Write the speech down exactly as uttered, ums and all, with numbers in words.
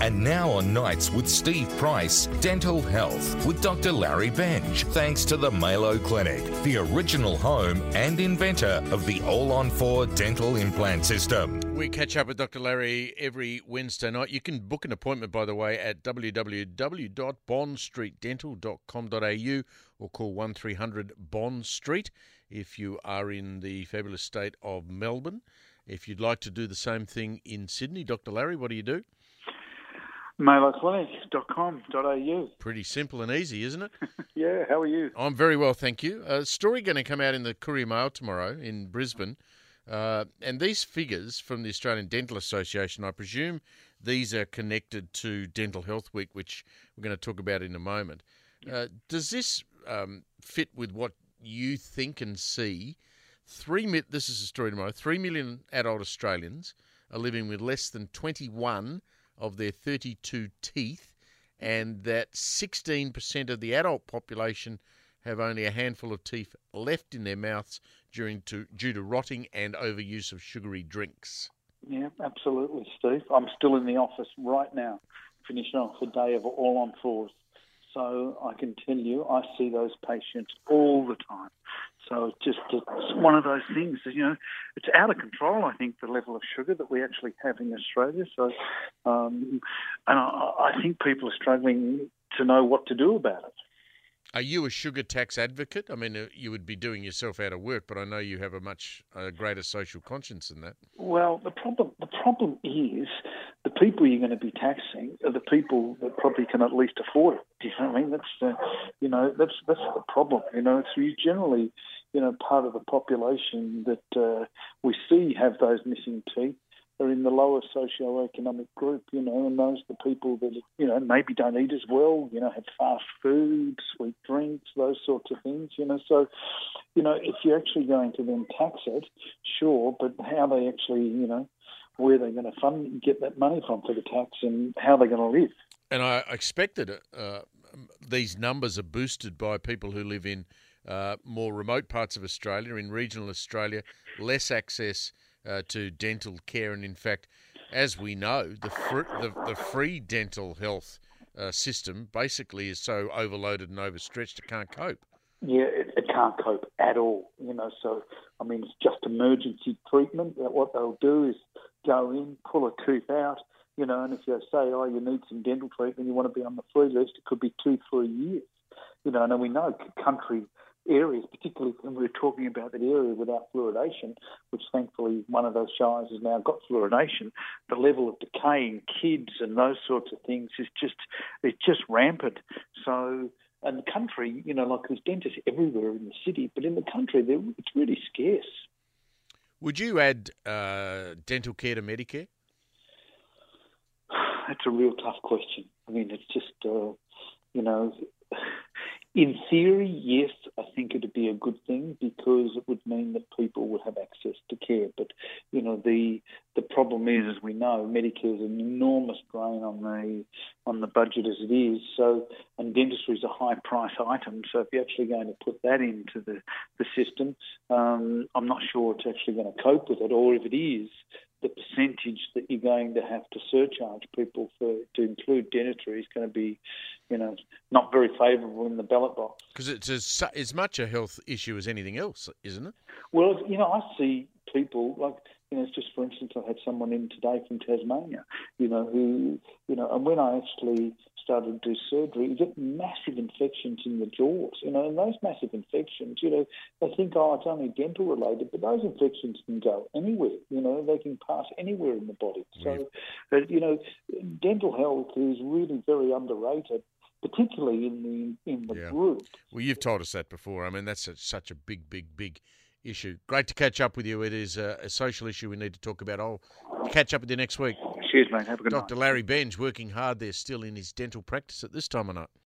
And now on Nights with Steve Price, Dental Health with Doctor Larry Benj, thanks to the Malo Clinic, the original home and inventor of the All-on-four dental implant system. We catch up with Doctor Larry every Wednesday night. You can book an appointment, by the way, at w w w dot bond street dental dot com dot a u or call one three hundred Bond Street if you are in the fabulous state of Melbourne. If you'd like to do the same thing in Sydney, Doctor Larry, what do you do? malo clinic dot com dot a u. Pretty simple and easy, isn't it? Yeah, how are you? I'm very well, thank you. A story going to come out in the Courier Mail tomorrow in Brisbane. Uh, and these figures from the Australian Dental Association, I presume these are connected to Dental Health Week, which we're going to talk about in a moment. Uh, does this um, fit with what you think and see? Three mi- This is a story tomorrow. Three million adult Australians are living with less than twenty-one of their thirty-two teeth, and that sixteen percent of the adult population have only a handful of teeth left in their mouths during to, due to rotting and overuse of sugary drinks. Yeah, absolutely, Steve. I'm still in the office right now, finishing off a day of all on fours. So I can tell you, I see those patients all the time. So it's just it's one of those things that, you know, it's out of control, I think, the level of sugar that we actually have in Australia. So, um, and I, I think people are struggling to know what to do about it. Are you a sugar tax advocate? I mean, you would be doing yourself out of work, but I know you have a much uh, greater social conscience than that. Well, the problem the problem is the people you're going to be taxing are the people that probably can at least afford it. Do you know what I mean? That's uh, you know that's that's the problem. You know, it's you generally you know part of the population that uh, we see have those missing teeth are in the lower socio-economic group, you know, and those are the people that, you know, maybe don't eat as well, you know, have fast food, sweet drinks, those sorts of things, you know. So, you know, if you're actually going to then tax it, sure, but how they actually, you know, where they're going to fund, get that money from for the tax and how they're going to live. And I expect that uh, these numbers are boosted by people who live in uh, more remote parts of Australia, in regional Australia, less access Uh, to dental care, and in fact, as we know, the fr- the, the free dental health uh, system basically is so overloaded and overstretched it can't cope. Yeah, it, it can't cope at all, you know. So, I mean, it's just emergency treatment. What they'll do is go in, pull a tooth out, you know, and if you say, oh, you need some dental treatment, you want to be on the free list, it could be two, three years, you know. And we know country areas, particularly when we're talking about that area without fluoridation, which thankfully one of those shires has now got fluoridation, the level of decay in kids and those sorts of things is just, it's just rampant. So, and the country, you know, like there's dentists everywhere in the city, but in the country, it's really scarce. Would you add uh, dental care to Medicare? That's a real tough question. I mean, it's just, uh, you know, in theory, yes, I think it would be a good thing because it would mean that people would have access to care. But, you know, the the problem is, as we know, Medicare is an enormous drain on the on the budget as it is. So, and dentistry is a high price item. So if you're actually going to put that into the, the system, um, I'm not sure it's actually going to cope with it. Or if it is, the percentage that you're going to have to surcharge people for to include dentistry is going to be, you know, not very favourable in the ballot box. Because it's as, as much a health issue as anything else, isn't it? Well, you know, I see people like, you know, just for instance, I had someone in today from Tasmania, you know, who, you know, and when I actually started to do surgery, you get massive infections in the jaws, you know, and those massive infections, you know, they think, oh, it's only dental related, but those infections can go anywhere, you know, they can pass anywhere in the body. So, uh, you know, dental health is really very underrated, particularly in the in the yeah. group. Well, you've told us that before. I mean, that's a, such a big, big, big issue. Great to catch up with you. It is a, a social issue we need to talk about. I'll catch up with you next week. Cheers, mate. Have a good night. Doctor Larry Benj working hard there still in his dental practice at this time of night.